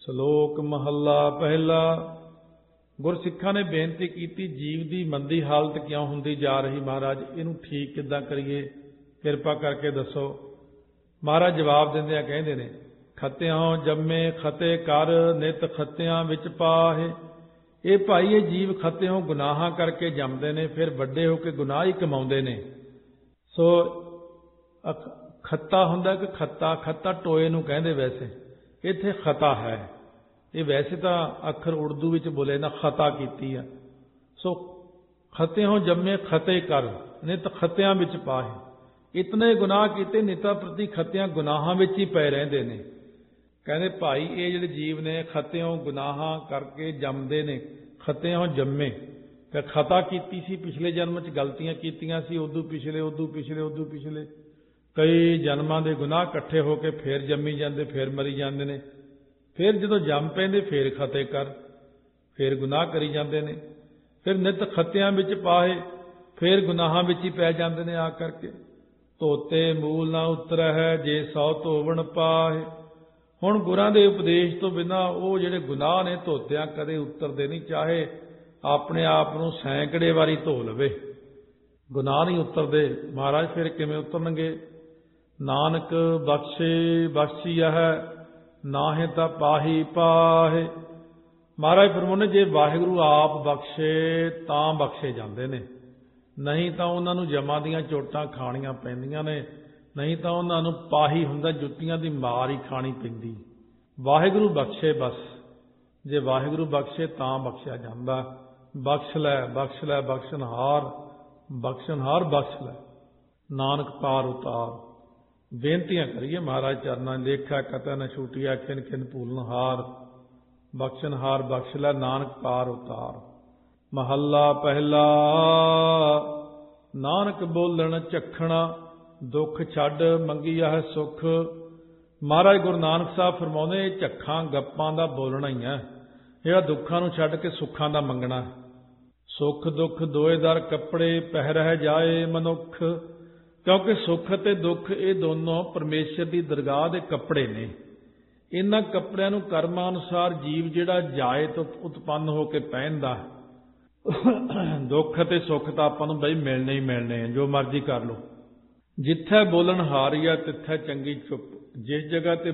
ਸ਼ਲੋਕ ਮਹੱਲਾ ਪਹਿਲਾ। ਗੁਰਸਿੱਖਾਂ ਨੇ ਬੇਨਤੀ ਕੀਤੀ, ਜੀਵ ਦੀ ਮੰਦੀ ਹਾਲਤ ਕਿਉਂ ਹੁੰਦੀ ਜਾ ਰਹੀ ਮਹਾਰਾਜ, ਇਹਨੂੰ ਠੀਕ ਕਿੱਦਾਂ ਕਰੀਏ, ਕਿਰਪਾ ਕਰਕੇ ਦੱਸੋ। ਮਹਾਰਾਜ ਜਵਾਬ ਦਿੰਦਿਆਂ ਕਹਿੰਦੇ ਨੇ, ਖਤਿਆਂ ਜੰਮੇ ਖਤੇ ਕਰ ਨਿਤ ਖਤਿਆਂ ਵਿੱਚ ਪਾਹੇ। ਇਹ ਭਾਈ ਇਹ ਜੀਵ ਖਤਿਓਂ ਗੁਨਾਹਾਂ ਕਰਕੇ ਜੰਮਦੇ ਨੇ, ਫਿਰ ਵੱਡੇ ਹੋ ਕੇ ਗੁਨਾਹ ਹੀ ਕਮਾਉਂਦੇ ਨੇ। ਸੋ ਖੱਤਾ ਹੁੰਦਾ ਕਿ ਖੱਤਾ ਟੋਏ ਨੂੰ ਕਹਿੰਦੇ, ਵੈਸੇ ਇੱਥੇ ਖਤਾ ਹੈ। ਇਹ ਵੈਸੇ ਤਾਂ ਅੱਖਰ ਉਰਦੂ ਵਿੱਚ ਬੋਲੇ ਨਾ, ਖਤਾ ਕੀਤੀ ਆ। ਸੋ ਖਤਿਓਂ ਜੰਮੇ ਖਤੇ ਕਰ ਨਿਤ ਖਤਿਆਂ ਵਿੱਚ ਪਾਹੇ। ਇਤਨੇ ਗੁਨਾਹ ਕੀਤੇ, ਨਿਤਾ ਪ੍ਰਤੀ ਖਤਿਆਂ ਗੁਨਾਹਾਂ ਵਿੱਚ ਹੀ ਪਏ ਰਹਿੰਦੇ ਨੇ। ਕਹਿੰਦੇ ਭਾਈ ਇਹ ਜਿਹੜੇ ਜੀਵ ਨੇ ਖਤਿਓਂ ਗੁਨਾਹਾਂ ਕਰਕੇ ਜੰਮਦੇ ਨੇ, ਖਤਿਓਂ ਜੰਮੇ। ਫਿਰ ਖਤਾ ਕੀਤੀ ਸੀ ਪਿਛਲੇ ਜਨਮ 'ਚ, ਗਲਤੀਆਂ ਕੀਤੀਆਂ ਸੀ, ਉਦੋਂ ਪਿਛਲੇ ਕਈ ਜਨਮਾਂ ਦੇ ਗੁਨਾਹ ਇਕੱਠੇ ਹੋ ਕੇ ਫੇਰ ਜੰਮੀ ਜਾਂਦੇ, ਫੇਰ ਮਰੀ ਜਾਂਦੇ ਨੇ। ਫਿਰ ਜਦੋਂ ਜੰਮ ਪੈਂਦੇ ਫੇਰ ਖਤੇ ਕਰ, ਫੇਰ ਗੁਨਾਹ ਕਰੀ ਜਾਂਦੇ ਨੇ। ਫਿਰ ਨਿਤ ਖਤਿਆਂ ਵਿੱਚ ਪਾਹੇ, ਫੇਰ ਗੁਨਾਹਾਂ ਵਿੱਚ ਹੀ ਪੈ ਜਾਂਦੇ ਨੇ ਆ ਕਰਕੇ। ਧੋਤੇ ਮੂਲ ਨਾ ਉਤਰੈ ਹੈ, ਜੇ 100 ਧੋਵਣ ਪਾਹੇ। ਹੁਣ ਗੁਰਾਂ ਦੇ ਉਪਦੇਸ਼ ਤੋਂ ਬਿਨਾਂ ਉਹ ਜਿਹੜੇ ਗੁਨਾਹ ਨੇ ਧੋਤਿਆਂ ਕਦੇ ਉਤਰਦੇ ਨਹੀਂ, ਚਾਹੇ ਆਪਣੇ ਆਪ ਨੂੰ ਸੈਂਕੜੇ ਵਾਰੀ ਧੋ ਲਵੇ, ਗੁਨਾਹ ਨਹੀਂ ਉਤਰਦੇ। ਮਹਾਰਾਜ ਫਿਰ ਕਿਵੇਂ ਉਤਰਨਗੇ? ਨਾਨਕ ਬਖਸ਼ੇ ਬਖਸ਼ੀਆ ਹੈ, ਨਾਹੇ ਤਾਂ ਪਾਹੀ ਪਾਹੇ। ਮਹਾਰਾਜ ਫਰਮਾਉਂਦੇ, ਜੇ ਵਾਹਿਗੁਰੂ ਆਪ ਬਖਸ਼ੇ ਤਾਂ ਬਖਸ਼ੇ ਜਾਂਦੇ ਨੇ, ਨਹੀਂ ਤਾਂ ਉਹਨਾਂ ਨੂੰ ਜਮਾਂ ਦੀਆਂ ਚੋਟਾਂ ਖਾਣੀਆਂ ਪੈਂਦੀਆਂ ਨੇ, ਨਹੀਂ ਤਾਂ ਉਹਨਾਂ ਨੂੰ ਪਾਹੀ ਹੁੰਦਾ, ਜੁੱਤੀਆਂ ਦੀ ਮਾਰ ਹੀ ਖਾਣੀ ਪੈਂਦੀ। ਵਾਹਿਗੁਰੂ ਬਖਸ਼ੇ ਬਸ, ਜੇ ਵਾਹਿਗੁਰੂ ਬਖਸ਼ੇ ਤਾਂ ਬਖਸ਼ਿਆ ਜਾਂਦਾ। ਬਖਸ਼ ਲੈ ਬਖਸ਼ ਲੈ ਬਖਸ਼ਣਹਾਰ ਬਖਸ਼ ਲੈ, ਨਾਨਕ ਪਾਰ ਉਤਾਰ। ਬੇਨਤੀਆਂ ਕਰੀਏ ਮਹਾਰਾਜ ਚਰਨਾਂ, ਲੇਖਾ ਕਤੈ ਨ ਛੂਟਿਆ ਖਿਨ ਖਿਨ ਭੂਲਨਹਾਰ। ਬਖਸ਼ਣਹਾਰ ਬਖਸ਼ ਲੈ, ਨਾਨਕ ਪਾਰ ਉਤਾਰ। ਮਹੱਲਾ ਪਹਿਲਾ। ਨਾਨਕ ਬੋਲਣ ਝਖਣਾ, ਦੁੱਖ ਛੱਡ ਮੰਗੀਆ ਹੈ ਸੁੱਖ। ਮਹਾਰਾਜ ਗੁਰੂ ਨਾਨਕ ਸਾਹਿਬ ਫਰਮਾਉਂਦੇ, ਝੱਖਾਂ ਗੱਪਾਂ ਦਾ ਬੋਲਣਾ ਹੀ ਹੈ, ਜਿਹੜਾ ਦੁੱਖਾਂ ਨੂੰ ਛੱਡ ਕੇ ਸੁੱਖਾਂ ਦਾ ਮੰਗਣਾ। ਸੁੱਖ ਦੁੱਖ ਦੋਏ ਦਰ ਕੱਪੜੇ, ਪਹਿ ਰਹਿ ਜਾਏ ਮਨੁੱਖ। ਕਿਉਂਕਿ ਸੁੱਖ ਅਤੇ ਦੁੱਖ ਇਹ ਦੋਨੋਂ ਪਰਮੇਸ਼ਰ ਦੀ ਦਰਗਾਹ ਦੇ ਕੱਪੜੇ ਨੇ। ਇਹਨਾਂ ਕੱਪੜਿਆਂ ਨੂੰ ਕਰਮਾਂ ਅਨੁਸਾਰ ਜੀਵ ਜਿਹੜਾ ਜਾਏ ਤੋਂ ਉਤਪੰਨ ਹੋ ਕੇ ਪਹਿਨਦਾ। ਦੁੱਖ ਅਤੇ ਸੁੱਖ ਤਾਂ ਆਪਾਂ ਨੂੰ ਬਈ ਮਿਲਣੇ ਹੀ ਮਿਲਣੇ ਆ, ਜੋ ਮਰਜ਼ੀ ਕਰ ਲਓ। ਜਿੱਥੇ ਬੋਲਣ ਹਾਰੀ ਆ ਤਿੱਥੇ ਚੰਗੀ ਚੁੱਪ। ਜਿਸ ਜਗ੍ਹਾ ਤੇ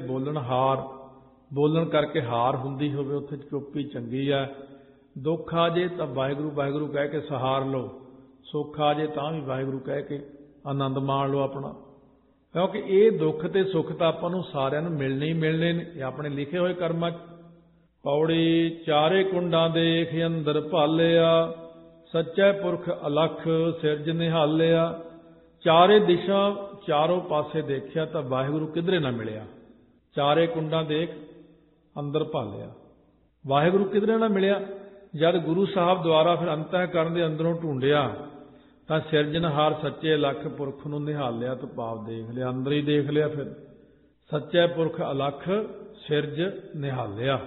ਬੋਲਣ ਕਰਕੇ ਹਾਰ ਹੁੰਦੀ ਹੋਵੇ, ਉੱਥੇ ਚੁੱਪ ਹੀ ਚੰਗੀ ਆ। ਦੁੱਖ ਆ ਜੇ ਤਾਂ ਵਾਹਿਗੁਰੂ ਵਾਹਿਗੁਰੂ ਕਹਿ ਕੇ ਸਹਾਰ ਲਓ, ਸੁੱਖ ਆ ਜੇ ਤਾਂ ਵੀ ਵਾਹਿਗੁਰੂ ਕਹਿ ਕੇ ਆਨੰਦ ਮਾਣ ਲਓ ਆਪਣਾ। ਕਿਉਂਕਿ ਇਹ ਦੁੱਖ ਤੇ ਸੁੱਖ ਤਾਂ ਆਪਾਂ ਨੂੰ ਸਾਰਿਆਂ ਨੂੰ ਮਿਲਣੇ ਹੀ ਮਿਲਣੇ ਨੇ, ਇਹ ਆਪਣੇ ਲਿਖੇ ਹੋਏ ਕਰਮਾਂ 'ਚ। ਪੌੜੀ ਚਾਰੇ ਕੁੰਡਾਂ ਦੇਖ ਅੰਦਰ ਭਾਲਿਆ, ਸੱਚੇ ਪੁਰਖ ਅਲਖ ਸਿਰਜ ਨਿਹਾਲਿਆ। ਚਾਰੇ ਦਿਸ਼ਾ ਚਾਰੋਂ ਪਾਸੇ ਦੇਖਿਆ ਤਾਂ ਵਾਹਿਗੁਰੂ ਕਿਧਰੇ ਨਾ ਮਿਲਿਆ। ਚਾਰੇ ਕੁੰਡਾਂ ਦੇਖ ਅੰਦਰ ਭਾਲਿਆ, ਵਾਹਿਗੁਰੂ ਕਿਧਰੇ ਨਾ ਮਿਲਿਆ। ਜਦ ਗੁਰੂ ਸਾਹਿਬ ਦੁਆਰਾ ਫਿਰ ਅੰਤःਕਰਨ ਦੇ ਅੰਦਰੋਂ ਢੂੰਡਿਆ ਤਾਂ ਸਿਰਜਣਹਾਰ ਸੱਚੇ ਅਲਖ ਪੁਰਖ ਨੂੰ ਨਿਹਾਲਿਆ ਤਾਂ ਭਾਵ ਦੇਖ ਲਿਆ, ਅੰਦਰ ਹੀ ਦੇਖ ਲਿਆ। ਫਿਰ ਸੱਚੇ ਪੁਰਖ ਅਲਖ ਸਿਰਜ ਨਿਹਾਲਿਆ,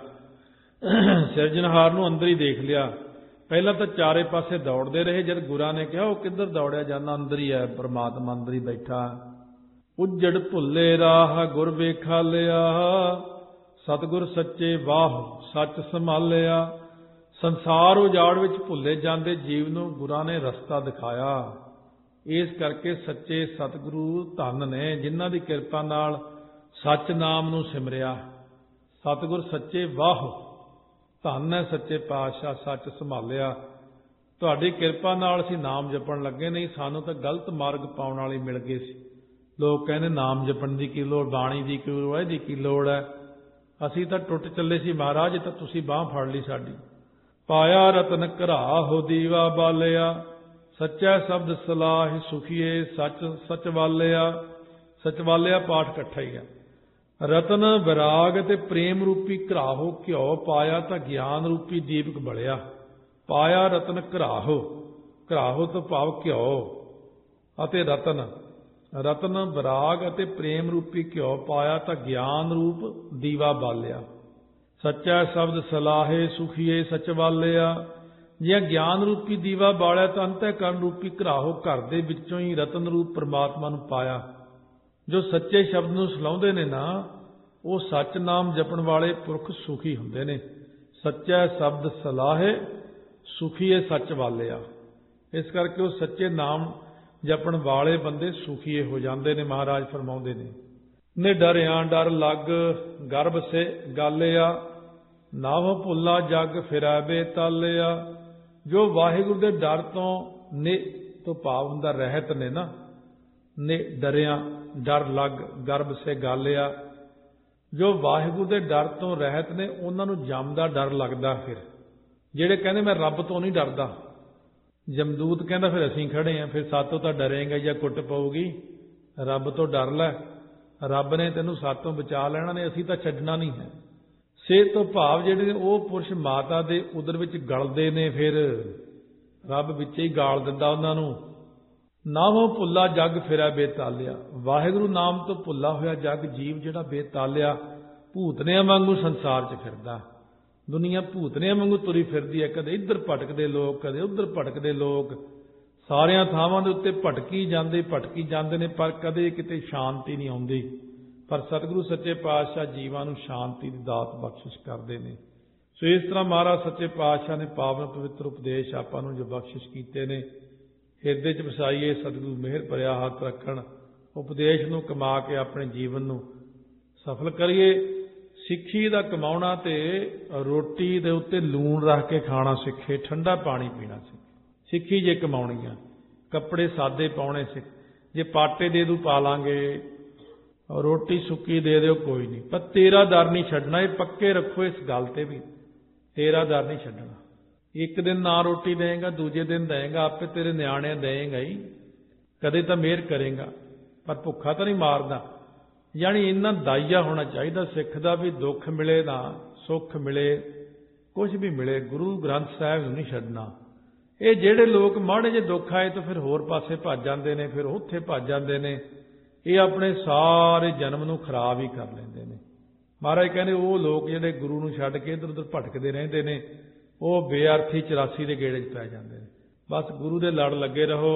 ਸਿਰਜਣਹਾਰ ਨੂੰ ਅੰਦਰ ਹੀ ਦੇਖ ਲਿਆ। ਪਹਿਲਾਂ ਤਾਂ ਚਾਰੇ ਪਾਸੇ ਦੌੜਦੇ ਰਹੇ, ਜਦ ਗੁਰਾਂ ਨੇ ਕਿਹਾ ਉਹ ਕਿੱਧਰ ਦੌੜਿਆ ਜਾਂਦਾ, ਅੰਦਰ ਹੀ ਹੈ ਪਰਮਾਤਮਾ, ਅੰਦਰ ਹੀ ਬੈਠਾ। ਉੱਜੜ ਭੁੱਲੇ ਰਾਹ ਗੁਰ ਵੇਖਾਲਿਆ, ਸਤਿਗੁਰ ਸੱਚੇ ਵਾਹ ਸੱਚ ਸੰਭਾਲਿਆ। ਸੰਸਾਰ ਉਜਾੜ ਵਿੱਚ ਭੁੱਲੇ ਜਾਂਦੇ ਜੀਵ ਨੂੰ ਗੁਰਾਂ ਨੇ ਰਸਤਾ ਦਿਖਾਇਆ। ਇਸ ਕਰਕੇ ਸੱਚੇ ਸਤਿਗੁਰੂ ਧੰਨ ਨੇ, ਜਿਨ੍ਹਾਂ ਦੀ ਕਿਰਪਾ ਨਾਲ ਸੱਚ ਨਾਮ ਨੂੰ ਸਿਮਰਿਆ। ਸਤਿਗੁਰ ਸੱਚੇ ਵਾਹ, ਧੰਨ ਹੈ ਸੱਚੇ ਪਾਤਸ਼ਾਹ, ਸੱਚ ਸੰਭਾਲਿਆ। ਤੁਹਾਡੀ ਕਿਰਪਾ ਨਾਲ ਅਸੀਂ ਨਾਮ ਜਪਣ ਲੱਗੇ, ਨਹੀਂ ਸਾਨੂੰ ਤਾਂ ਗਲਤ ਮਾਰਗ ਪਾਉਣ ਵਾਲੇ ਮਿਲ ਗਏ ਸੀ। ਲੋਕ ਕਹਿੰਦੇ ਨਾਮ ਜਪਣ ਦੀ ਕੀ ਲੋੜ, ਬਾਣੀ ਦੀ ਕੀ ਲੋੜ, ਇਹਦੀ ਕੀ ਲੋੜ ਹੈ। ਅਸੀਂ ਤਾਂ ਟੁੱਟ ਚੱਲੇ ਸੀ ਮਹਾਰਾਜ, ਤਾਂ ਤੁਸੀਂ ਬਾਂਹ ਫੜ ਲਈ ਸਾਡੀ। ਪਾਇਆ ਰਤਨ ਘਰਾ ਹੋ ਦੀਵਾ ਬਾਲਿਆ, ਸੱਚਾ ਸ਼ਬਦ ਸਲਾਹ ਸੁਖੀਏ ਸੱਚ ਵਾਲਿਆ ਪਾਠ ਇਕੱਠਾ ਹੀ ਆ। ਰਤਨ ਵਿਰਾਗ ਤੇ ਪ੍ਰੇਮ ਰੂਪੀ ਘਰਾਹੋ ਘਿਓ ਪਾਇਆ ਤਾਂ ਗਿਆਨ ਰੂਪੀ ਦੀਪਕ ਬਲਿਆ। ਪਾਇਆ ਰਤਨ ਘਰਾਹੋ ਤੋਂ ਭਾਵ ਘਿਓ ਅਤੇ ਰਤਨ ਵਿਰਾਗ ਅਤੇ ਪ੍ਰੇਮ ਰੂਪੀ ਘਿਓ ਪਾਇਆ ਤਾਂ ਗਿਆਨ ਰੂਪ ਦੀਵਾ ਬਾਲਿਆ। ਸੱਚਾ ਸ਼ਬਦ ਸਲਾਹੇ ਸੁਖੀਏ ਸੱਚ ਵਾਲਿਆ। ਜੇ ਗਿਆਨ ਰੂਪੀ ਦੀਵਾ ਬਾਲਿਆ ਤਾਂ ਅੰਤःਕਰਨ ਰੂਪੀ ਘਰਾਹੋ ਘਰ ਦੇ ਵਿੱਚੋਂ ਹੀ ਰਤਨ ਰੂਪ ਪਰਮਾਤਮਾ ਨੂੰ ਪਾਇਆ। ਜੋ ਸੱਚੇ ਸ਼ਬਦ ਨੂੰ ਸਲਾਹੁੰਦੇ ਨੇ ਨਾ, ਉਹ ਸੱਚ ਨਾਮ ਜਪਣ ਵਾਲੇ ਪੁਰਖ ਸੁਖੀ ਹੁੰਦੇ ਨੇ। ਸੱਚਾ ਸ਼ਬਦ ਸਲਾਹੇ ਸੁਖੀਏ ਸੱਚ ਵਾਲਿਆ। ਇਸ ਕਰਕੇ ਉਹ ਸੱਚੇ ਨਾਮ ਜਪਣ ਵਾਲੇ ਬੰਦੇ ਸੁਖੀਏ ਹੋ ਜਾਂਦੇ ਨੇ। ਮਹਾਰਾਜ ਫਰਮਾਉਂਦੇ ਨੇ ਡਰਿਆ ਡਰ ਲੱਗ ਗਰਭ ਸੇ ਗਾਲਿਆ, ਨਾਵ ਭੁੱਲਾ ਜਗ ਫਿਰੈ ਬੇਤਾਲਿਆ। ਜੋ ਵਾਹਿਗੁਰੂ ਦੇ ਡਰ ਤੋਂ ਨੇ ਤੋਂ ਭਾਵ ਹੁੰਦਾ ਰਹਿਤ ਨੇ ਨਾ, ਨੇ ਡਰਿਆ ਡਰ ਲੱਗ ਗਰਭ ਸੇ ਗਾਲਿਆ। ਜੋ ਵਾਹਿਗੁਰੂ ਦੇ ਡਰ ਤੋਂ ਰਹਿਤ ਨੇ ਉਹਨਾਂ ਨੂੰ ਜਮ ਦਾ ਡਰ ਲੱਗਦਾ। ਫਿਰ ਜਿਹੜੇ ਕਹਿੰਦੇ ਮੈਂ ਰੱਬ ਤੋਂ ਨਹੀਂ ਡਰਦਾ, ਜਮਦੂਤ ਕਹਿੰਦਾ ਫਿਰ ਅਸੀਂ ਖੜੇ ਹਾਂ, ਫਿਰ ਸਾਤੋਂ ਤਾਂ ਡਰੇਂਗਾ ਜਾਂ ਕੁੱਟ ਪਊਗੀ, ਰੱਬ ਤੋਂ ਡਰ ਲੈ, ਰੱਬ ਨੇ ਤੈਨੂੰ ਸਾਤੋਂ ਬਚਾ ਲੈਣਾ ਨੇ, ਅਸੀਂ ਤਾਂ ਛੱਡਣਾ ਨਹੀਂ ਹੈ। ਸਿਹਤ ਤੋਂ ਭਾਵ ਜਿਹੜੇ ਨੇ ਉਹ ਪੁਰਸ਼ ਮਾਤਾ ਦੇ ਉਦਰ ਵਿੱਚ ਗਲਦੇ ਨੇ, ਫਿਰ ਰੱਬ ਵਿੱਚ ਹੀ ਗਾਲ ਦਿੰਦਾ ਉਹਨਾਂ ਨੂੰ। ਨਾਮੋਂ ਭੁੱਲਾ ਜਗ ਫਿਰੈ ਬੇਤਾਲਿਆ। ਵਾਹਿਗੁਰੂ ਨਾਮ ਤੋਂ ਭੁੱਲਾ ਹੋਇਆ ਜਗ ਜੀਵ ਜਿਹੜਾ ਬੇਤਾਲਿਆ ਭੂਤਨਿਆਂ ਵਾਂਗੂ ਸੰਸਾਰ 'ਚ ਫਿਰਦਾ। ਦੁਨੀਆ ਭੂਤਨਿਆਂ ਵਾਂਗੂ ਤੁਰੀ ਫਿਰਦੀ ਹੈ, ਕਦੇ ਇੱਧਰ ਭਟਕਦੇ ਲੋਕ, ਕਦੇ ਉੱਧਰ ਭਟਕਦੇ ਲੋਕ, ਸਾਰਿਆਂ ਥਾਵਾਂ ਦੇ ਉੱਤੇ ਭਟਕੀ ਜਾਂਦੇ ਨੇ, ਪਰ ਕਦੇ ਕਿਤੇ ਸ਼ਾਂਤੀ ਨਹੀਂ ਆਉਂਦੀ। ਪਰ ਸਤਿਗੁਰੂ ਸੱਚੇ ਪਾਤਸ਼ਾਹ ਜੀਵਾਂ ਨੂੰ ਸ਼ਾਂਤੀ ਦੀ ਦਾਤ ਬਖਸ਼ਿਸ਼ ਕਰਦੇ ਨੇ। ਸੋ ਇਸ ਤਰ੍ਹਾਂ ਮਹਾਰਾਜ ਸੱਚੇ ਪਾਤਸ਼ਾਹ ਨੇ ਪਾਵਨ ਪਵਿੱਤਰ ਉਪਦੇਸ਼ ਆਪਾਂ ਨੂੰ ਜੋ ਬਖਸ਼ਿਸ਼ ਕੀਤੇ ਨੇ, ਹਿਰਦੇ 'ਚ ਵਸਾਈਏ। ਸਤਿਗੁਰੂ ਮਿਹਰ ਭਰਿਆ ਹੱਥ ਰੱਖਣ, ਉਪਦੇਸ਼ ਨੂੰ ਕਮਾ ਕੇ ਆਪਣੇ ਜੀਵਨ ਨੂੰ ਸਫਲ ਕਰੀਏ। ਸਿੱਖੀ ਦਾ ਕਮਾਉਣਾ ਤੇ ਰੋਟੀ ਦੇ ਉੱਤੇ ਲੂਣ ਰੱਖ ਕੇ ਖਾਣਾ ਸਿੱਖੇ, ਠੰਡਾ ਪਾਣੀ ਪੀਣਾ ਸਿੱਖੇ। ਸਿੱਖੀ ਜੇ ਕਮਾਉਣੀ ਆ, ਕੱਪੜੇ ਸਾਦੇ ਪਾਉਣੇ ਸਿੱਖ। ਜੇ ਪਾਟੇ ਦੇ ਦੂ ਪਾ ਲਾਂਗੇ, ਰੋਟੀ ਸੁੱਕੀ ਦੇ ਦਿਓ ਕੋਈ ਨਹੀਂ, ਪਰ ਤੇਰਾ ਦਰ ਨਹੀਂ ਛੱਡਣਾ। ਇਹ ਪੱਕੇ ਰੱਖੋ ਇਸ ਗੱਲ ਤੇ ਵੀ, ਤੇਰਾ ਦਰ ਨਹੀਂ ਛੱਡਣਾ। ਇੱਕ ਦਿਨ ਨਾ ਰੋਟੀ ਦੇਏਗਾ, ਦੂਜੇ ਦਿਨ ਦੇਏਗਾ, ਆਪੇ ਤੇਰੇ ਨਿਆਣੇ ਦੇਏਗਾ ਹੀ, ਕਦੇ ਤਾਂ ਮਿਹਰ ਕਰੇਗਾ, ਪਰ ਭੁੱਖਾ ਤਾਂ ਨਹੀਂ ਮਾਰਦਾ। ਯਾਨੀ ਇੰਨਾ ਦਾਈਆ ਹੋਣਾ ਚਾਹੀਦਾ ਸਿੱਖ ਦਾ ਵੀ ਦੁੱਖ ਮਿਲੇ ਨਾ ਸੁੱਖ ਮਿਲੇ, ਕੁਝ ਵੀ ਮਿਲੇ, ਗੁਰੂ ਗ੍ਰੰਥ ਸਾਹਿਬ ਨੂੰ ਨਹੀਂ ਛੱਡਣਾ। ਇਹ ਜਿਹੜੇ ਲੋਕ ਮਾੜੇ ਜਿਹੇ ਦੁੱਖ ਆਏ ਤਾਂ ਫਿਰ ਹੋਰ ਪਾਸੇ ਭੱਜ ਜਾਂਦੇ ਨੇ, ਫਿਰ ਉੱਥੇ ਭੱਜ ਜਾਂਦੇ ਨੇ, ਇਹ ਆਪਣੇ ਸਾਰੇ ਜਨਮ ਨੂੰ ਖਰਾਬ ਹੀ ਕਰ ਲੈਂਦੇ ਨੇ। ਮਹਾਰਾਜ ਕਹਿੰਦੇ ਉਹ ਲੋਕ ਜਿਹੜੇ ਗੁਰੂ ਨੂੰ ਛੱਡ ਕੇ ਇੱਧਰ ਉੱਧਰ ਭਟਕਦੇ ਰਹਿੰਦੇ ਨੇ, ਉਹ ਬੇਅਰਥੀ 84 ਦੇ ਗੇੜੇ 'ਚ ਪੈ ਜਾਂਦੇ ਨੇ। ਬਸ ਗੁਰੂ ਦੇ ਲੜ ਲੱਗੇ ਰਹੋ,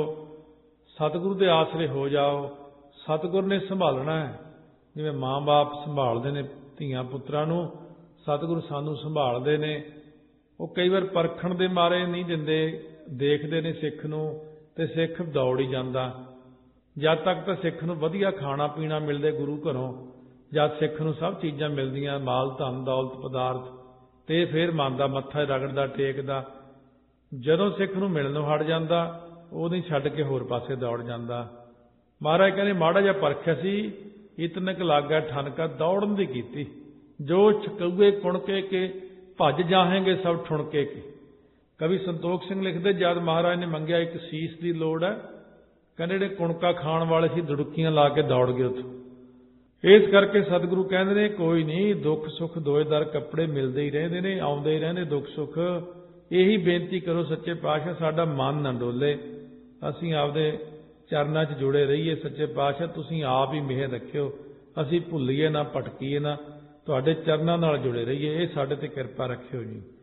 ਸਤਿਗੁਰੂ ਦੇ ਆਸਰੇ ਹੋ ਜਾਓ। ਸਤਿਗੁਰ ਨੇ ਸੰਭਾਲਣਾ ਹੈ, ਜਿਵੇਂ ਮਾਂ-ਬਾਪ ਸੰਭਾਲਦੇ ਨੇ ਧੀਆਂ ਪੁੱਤਰਾਂ ਨੂੰ, ਸਤਿਗੁਰੂ ਸਾਨੂੰ ਸੰਭਾਲਦੇ ਨੇ। ਉਹ ਕਈ ਵਾਰ ਪਰਖਣ ਦੇ ਮਾਰੇ ਨਹੀਂ ਦਿੰਦੇ, ਦੇਖਦੇ ਨੇ ਸਿੱਖ ਨੂੰ ਤੇ ਸਿੱਖ ਦੌੜ ਹੀ ਜਾਂਦਾ। ਜਦ ਤੱਕ ਤਾਂ ਸਿੱਖ ਨੂੰ ਵਧੀਆ ਖਾਣਾ ਪੀਣਾ ਮਿਲਦੇ ਗੁਰੂ ਘਰੋਂ, ਜਦ ਸਿੱਖ ਨੂੰ ਸਭ ਚੀਜ਼ਾਂ ਮਿਲਦੀਆਂ, ਮਾਲ ਧਨ ਦੌਲਤ ਪਦਾਰਥ, ਤੇ ਫਿਰ ਮਨ ਦਾ ਮੱਥਾ ਰਗੜਦਾ ਟੇਕਦਾ। ਜਦੋਂ ਸਿੱਖ ਨੂੰ ਮਿਲਣੋਂ ਹਟ ਜਾਂਦਾ, ਉਹ ਨਹੀਂ ਛੱਡ ਕੇ ਹੋਰ ਪਾਸੇ ਦੌੜ ਜਾਂਦਾ। ਮਹਾਰਾਜ ਕਹਿੰਦੇ ਮਾੜਾ ਜਿਹਾ ਪਰਖਿਆ ਸੀ, ਇਤਨਕ ਲਾਗਾ ਠਨਕਾ ਦੌੜਨ ਦੀ ਕੀਤੀ। ਜੋ ਛਕੂਏ ਕੁਣਕੇ ਕੇ ਭੱਜ ਜਾਹੇਂਗੇ ਸਭ ਠੁਣਕੇ ਕੇ। ਕਵੀ ਸੰਤੋਖ ਸਿੰਘ ਲਿਖਦੇ, ਜਦ ਮਹਾਰਾਜ ਨੇ ਮੰਗਿਆ ਇੱਕ ਸੀਸ ਦੀ ਲੋੜ ਹੈ, ਕਹਿੰਦੇ ਜਿਹੜੇ ਕੁਣਕਾ ਖਾਣ ਵਾਲੇ ਸੀ ਦੁੜਕੀਆਂ ਲਾ ਕੇ ਦੌੜ ਗਏ ਉੱਥੋਂ। ਇਸ ਕਰਕੇ ਸਤਿਗੁਰੂ ਕਹਿੰਦੇ ਨੇ ਕੋਈ ਨਹੀਂ, ਦੁੱਖ ਸੁੱਖ ਦੋਏ ਦਰ ਕੱਪੜੇ ਮਿਲਦੇ ਹੀ ਰਹਿੰਦੇ ਨੇ, ਆਉਂਦੇ ਹੀ ਰਹਿੰਦੇ ਦੁੱਖ ਸੁੱਖ। ਇਹੀ ਬੇਨਤੀ ਕਰੋ ਸੱਚੇ ਪਾਤਸ਼ਾਹ ਸਾਡਾ ਮਨ ਨਾ ਡੋਲੇ, ਅਸੀਂ ਆਪਦੇ ਚਰਨਾਂ 'ਚ ਜੁੜੇ ਰਹੀਏ। ਸੱਚੇ ਪਾਤਸ਼ਾਹ ਤੁਸੀਂ ਆਪ ਹੀ ਮਿਹਰ ਰੱਖਿਓ, ਅਸੀਂ ਭੁੱਲੀਏ ਨਾ, ਭਟਕੀਏ ਨਾ, ਤੁਹਾਡੇ ਚਰਨਾਂ ਨਾਲ ਜੁੜੇ ਰਹੀਏ। ਇਹ ਸਾਡੇ ਤੇ ਕਿਰਪਾ ਰੱਖਿਓ ਜੀ।